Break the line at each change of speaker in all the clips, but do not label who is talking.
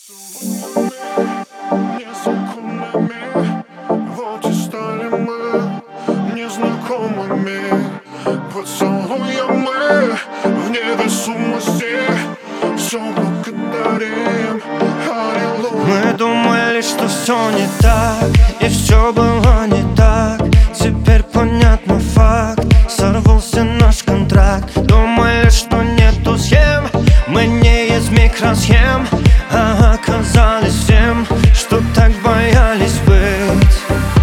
Незаконными, вот и стали мы незнакомыми. Поцелуем мы в невесомости, все благодарим, аллилуйя.
Мы думали, что все не так, и все было не так. Теперь понятно факт, сорвался наш контракт. Думали, что нету схем, мы не из микросхем, а оказались всем, что так боялись быть.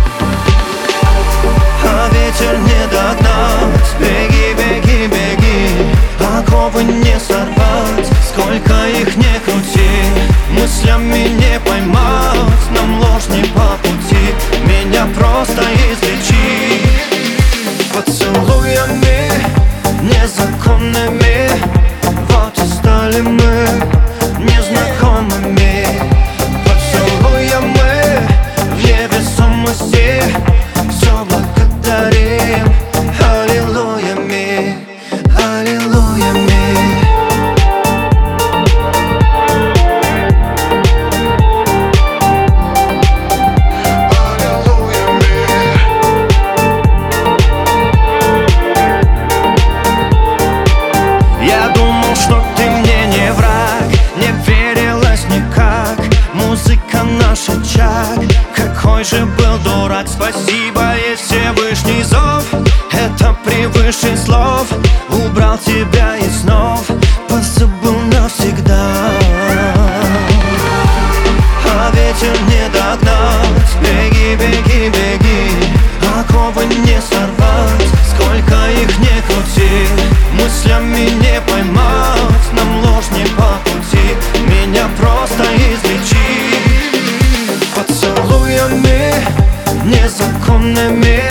А ветер не догнать, беги, беги, беги, оковы не сорвать, сколько их не крути. Мыслями не поймать, нам ложь не по пути, меня просто излечи. Поцелуями незаконными, вот и стали мы незнакомыми. Поцелуем мы в невесомости, все благодарим, аллилуйями, аллилуйями. Я думал, что ты мне не враг, не верилось никак. Музыка наш очаг, какой же был дурак. Спасибо, есть Всевышний зов, это превыше слов. Убрал тебя из снов, позабыл навсегда. А ветер не догнать, беги, беги, беги, оковы не сорвать, сколько их не крути. Мыслями не поймать, нам ложь не по пути, меня просто излечи. Поцелуями незаконными,